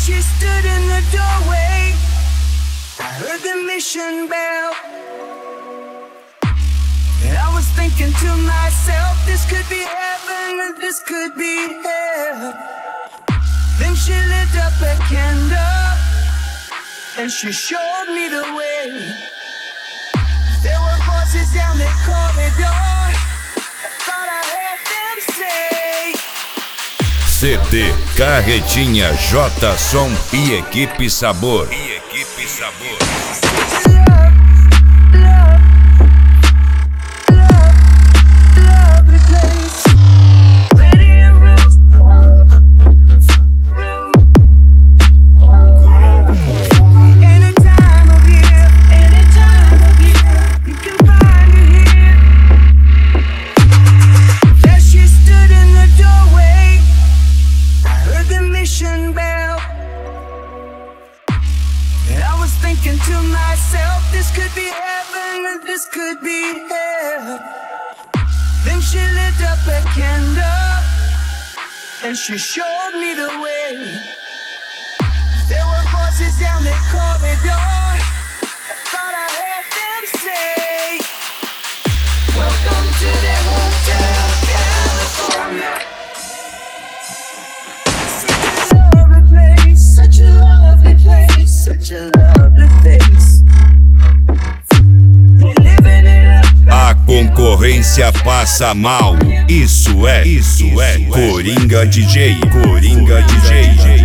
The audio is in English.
she stood in the doorway. I heard the mission bell. And I was thinking to myself, this could be heaven and this could be hell. Then she lit up a candle and she showed me the way. There were voices down the corridor. I thought I heard them say: CD Carretinha J Som e Equipe Sabor. Bell. And I was thinking to myself, this could be heaven and this could be hell. Then she lit up a candle and she showed me the way. There were voices down the corridor. I thought I heard them say: welcome to the Hotel California. Such a lovely place, such a lovely face. A concorrência passa mal. Isso é Coringa DJ.